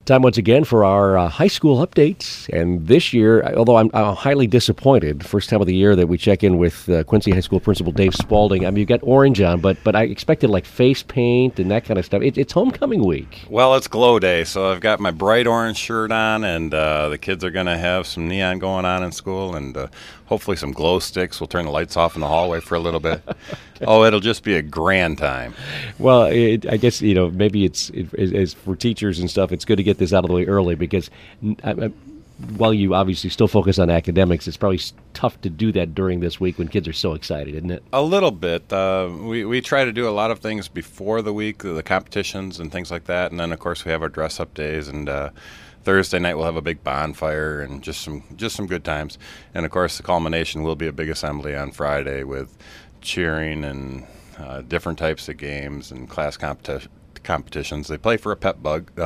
Time once again for our high school updates. And this year, although I'm highly disappointed, first time of the year that we check in with Quincy High School Principal Dave Spalding. I mean, you've got orange on, but I expected like face paint and that kind of stuff. It's homecoming week. Well, it's glow day, so I've got my bright orange shirt on, and the kids are going to have some neon going on in school, and hopefully some glow sticks. We'll turn the lights off in the hallway for a little bit. Oh, it'll just be a grand time. Well, I guess, maybe it's for teachers and stuff, it's good to get this out of the way early because while you obviously still focus on academics, it's probably tough to do that during this week when kids are so excited, isn't it? A little bit. We try to do a lot of things before the week, the competitions and things like that, and then, of course, we have our dress-up days, and Thursday night we'll have a big bonfire and just some good times. And, of course, the culmination will be a big assembly on Friday with cheering and different types of games and class competitions. They play for a pep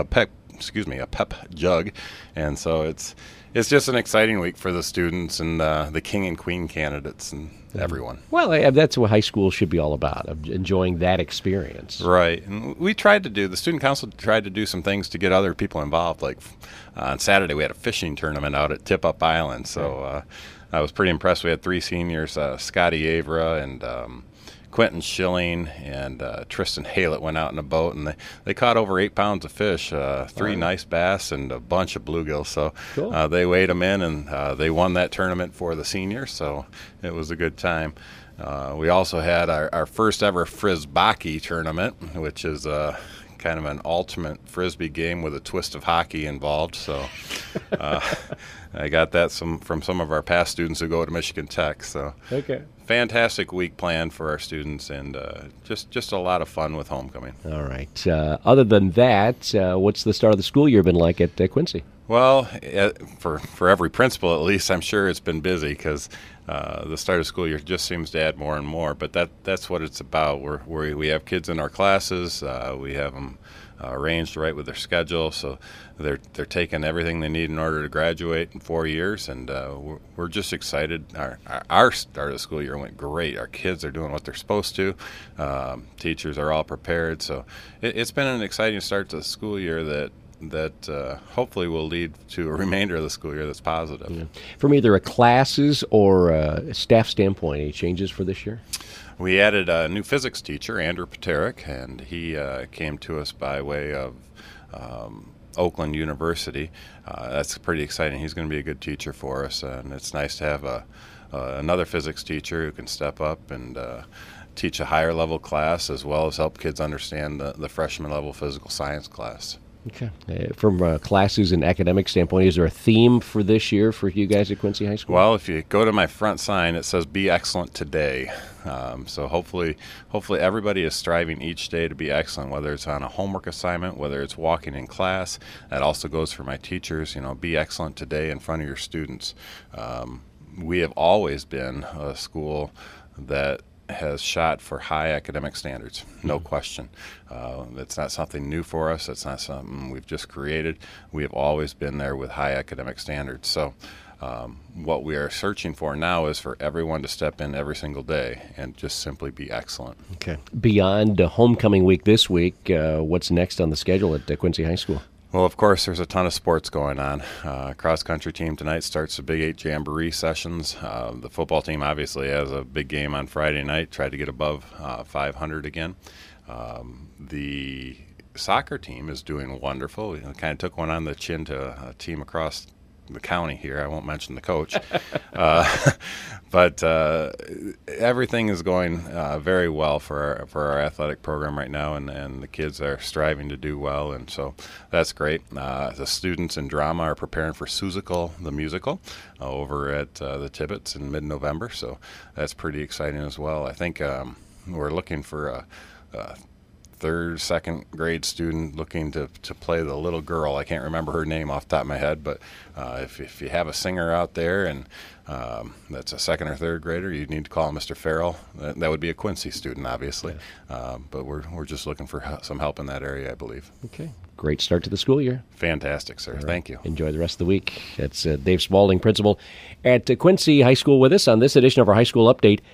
jug, and so it's just an exciting week for the students and the king and queen candidates and everyone. Well, that's what high school should be all about, enjoying that experience. Right. And the student council tried to do some things to get other people involved. Like on Saturday, we had a fishing tournament out at Tip Up Island, so I was pretty impressed. We had 3 seniors, Scotty Avra and Quentin Schilling and Tristan Haylett went out in a boat, and they caught over 8 pounds of fish, 3 nice bass and a bunch of bluegills. So cool. They weighed them in, and they won that tournament for the seniors, so it was a good time. We also had our first ever Frisbee tournament, which is kind of an ultimate Frisbee game with a twist of hockey involved. So I got that from some of our past students who go to Michigan Tech. So okay. Fantastic week planned for our students, and just a lot of fun with homecoming. All right. Other than that, what's the start of the school year been like at Quincy? Well, for every principal, at least, I'm sure it's been busy because the start of school year just seems to add more and more. But that's what it's about. We have kids in our classes. We have them arranged right with their schedule, so they're taking everything they need in order to graduate in 4 years, and we're just excited. Our start of the school year went great. Our kids are doing what they're supposed to. Teachers are all prepared, so it's been an exciting start to the school year that hopefully will lead to a remainder of the school year that's positive. Yeah. From either a classes or a staff standpoint, any changes for this year? We added a new physics teacher, Andrew Paterick, and he came to us by way of Oakland University. That's pretty exciting. He's going to be a good teacher for us, and it's nice to have another physics teacher who can step up and teach a higher level class as well as help kids understand the freshman level physical science class. Okay. From classes and academic standpoint, is there a theme for this year for you guys at Quincy High School? Well, if you go to my front sign, it says "Be Excellent Today." So hopefully everybody is striving each day to be excellent, whether it's on a homework assignment, whether it's walking in class. That also goes for my teachers. Be excellent today in front of your students. We have always been a school that has shot for high academic standards, no question. It's not something new for us. It's not something we've just created. We have always been there with high academic standards. So what we are searching for now is for everyone to step in every single day and just simply be excellent. Okay. Beyond homecoming week this week, what's next on the schedule at Quincy High School? Well, of course, there's a ton of sports going on. Cross-country team tonight starts the Big 8 Jamboree sessions. The football team obviously has a big game on Friday night, tried to get above 500 again. The soccer team is doing wonderful. We kind of took one on the chin to a team across the county here. I won't mention the coach. But everything is going very well for our athletic program right now, and the kids are striving to do well, and so that's great. The students in drama are preparing for Seussical, the musical, over at the Tibbetts in mid-November, so that's pretty exciting as well. I think we're looking for a second grade student looking to play the little girl. I can't remember her name off the top of my head, but if you have a singer out there and that's a second or third grader, you need to call Mr. Farrell. That would be a Quincy student, obviously. Yeah. But we're just looking for some help in that area, I believe. Okay. Great start to the school year. Fantastic, sir. Right. Thank you. Enjoy the rest of the week. That's Dave Spalding, principal at Quincy High School, with us on this edition of our High School Update.